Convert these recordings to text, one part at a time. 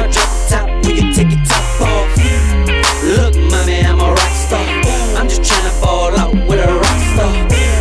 I drop the top, will you take your top off? Look, mommy, I'm a rock star. I'm just tryna ball out with a rock star.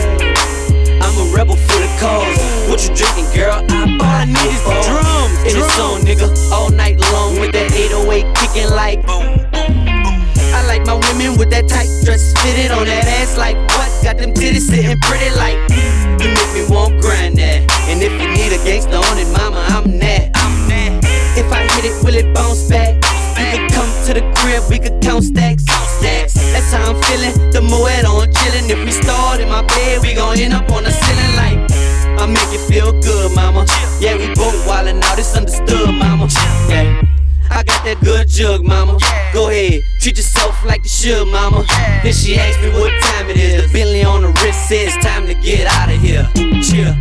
I'm a rebel for the cause. What you drinking, girl? All I need is the drums. In the song, nigga, all night long with that 808 kicking like boom, boom, boom. I like my women with that tight dress fitted on that ass like what? Got them titties sitting pretty like you make me want grind that. And if you need a gangster on it, mama, I'm that. If I hit it, will it bounce back? You could come to the crib, we could count stacks. That's how I'm feeling. The Moet on chillin'. If we start in my bed, we gon' end up on the ceiling like I make you feel good, mama. Yeah, we both wildin' out, it's understood, mama. Yeah, I got that good jug, mama. Go ahead, treat yourself like you should, mama. Then she asked me what time it is. The Bentley on the wrist says time to get out of here. Chill.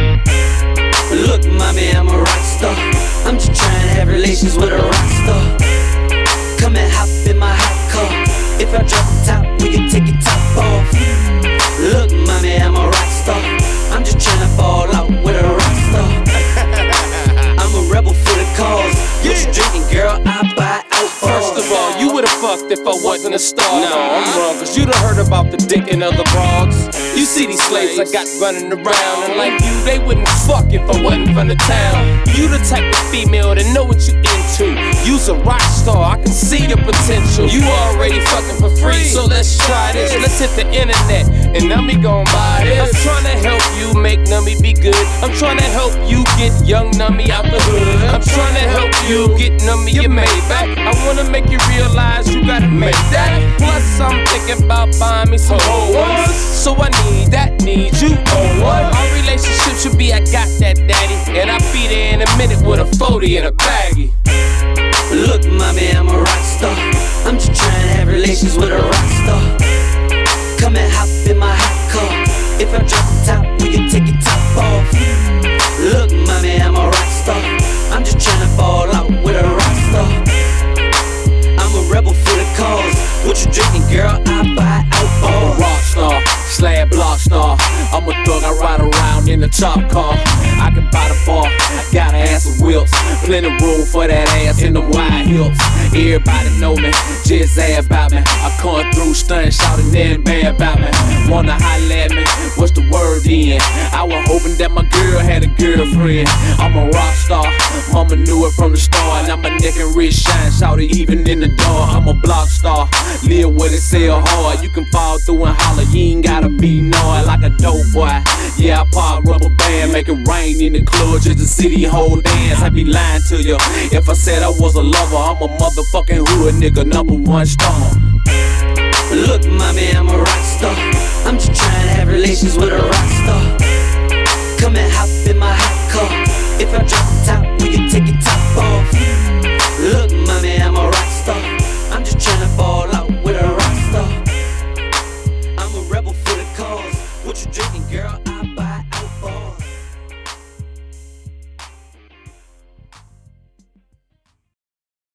Look, mommy, I'm a rock star. I'm just trying to have relations with a rock star. Come and hop in my hot car. If I drop the top, will you take your top off? Look, mommy, I'm a rock star. I'm just trying to ball out with a rock star. I'm a rebel for the cause. What you drinking, girl? I buy out. First of all, you would've fucked if I wasn't a star. No, I'm wrong, cause you done heard about the dick and other broads. You see these slaves I got running around, and like you, they wouldn't fuck if I wasn't from the town. You the type of female that know what you into. You's a rock star, I can see the potential. You already fucking for free, so let's try this. Let's hit the internet, and Nummy gon' buy this. I'm tryna help you make Nummy be good. I'm tryna help you get young Nummy out the hood. I'm tryna help you get Nummy your Maybach. I wanna make you realize you gotta make that. Plus I'm thinking about buying me some whole ones. So I need you, oh what? Our relationship should be I got that daddy, and I'll be there in a minute with a 40 and a baggie. Look, mommy, I'm a rock star. I'm just trying to have relations with a rock star. Come and hop in my hot car. If I drop the top, will you take your top off? Look, mommy, I'm a rock star. I'm just trying to ball out with a rock star. I'm a rebel for the cause. What you drinking, girl? I buy out. I'm a rock star, slab block star. I'm a thug, I ride around in a top car. I can buy the bar, got an ass of wheels. Plenty room for that ass in them wide hips. Everybody know me, just ask about me. I come through stunning, shouting nothing bad about me. Wanna holler at me, what's the word then? I was hoping that my girl had a girlfriend. I'm a rock star, mama knew it from the start. Now my neck and wrist shine, shout it even in the dark. I'm a block star, live with it, sell hard. You can fall through and holler, you ain't gotta be gnawed like a dope boy. Yeah, I pop rubber band, make it rain in the club, just the city whole dance. I be lying to you if I said I was a lover. I'm a motherfucking hood nigga, #1 star. Look, mommy, I'm a rock star. I'm just trying to have relations with a rock star. Come and hop in my hot car. If I drop the top, will you take your top off?